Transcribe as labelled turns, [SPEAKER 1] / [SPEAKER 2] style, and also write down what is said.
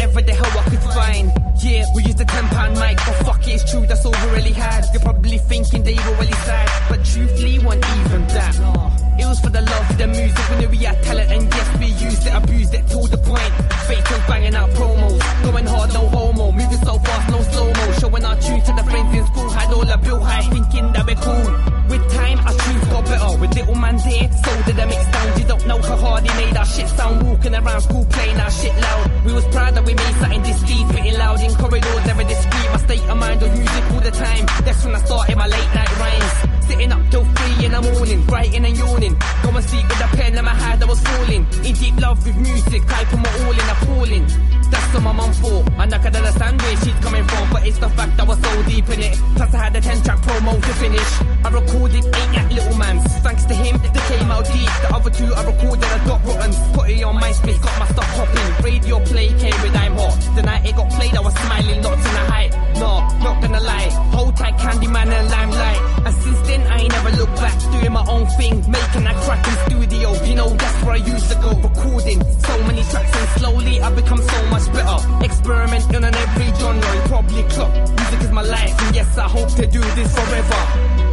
[SPEAKER 1] whatever the hell I could find. Yeah, we used a £10 mic, but fuck it, it's true, that's all we really had. You're probably thinking they were really sad, but truthfully, wasn't even that. It was for the love of the music, we knew we had talent, and yes, we used it, abused it to the point. Fake was banging out promos, going hard, no homo, moving so fast, no slow-mo, showing our tunes to the friends in school, had all a bill high, thinking that we're cool. With time, our tunes got better, with little man there, so did the mix down. You don't know how hard he made our shit sound, walking around school playing our shit loud. We was proud that we made something discreet, spitting loud in corridors, never discreet. My state of mind was music all the time, that's when I started my late night rhymes. Sitting up till 3 in the morning, writing and yawning. Go and sleep with a pen in my hand, I was falling. In deep love with music, I put my all in, appalling. That's what my mum thought, and I could understand where she's coming from, but it's the fact I was so deep in it. Plus I had a 10-track promo to finish. I recorded 8 at Little Man's. Thanks to him, they came out deep. The other 2 I recorded, I got rotten. Put it on MySpace, got my stuff popping. Radio play came with I'm hot. The night it got played, I was smiling, lots in the hype. No, not gonna lie, hold tight Candyman and Limelight. And since then I ain't never looked back, doing my own thing, making that crack in studio. You know that's where I used to go, recording so many tracks, and slowly I become so much better. Experimenting on every genre, you probably clock. Music is my life, and yes I hope to do this forever.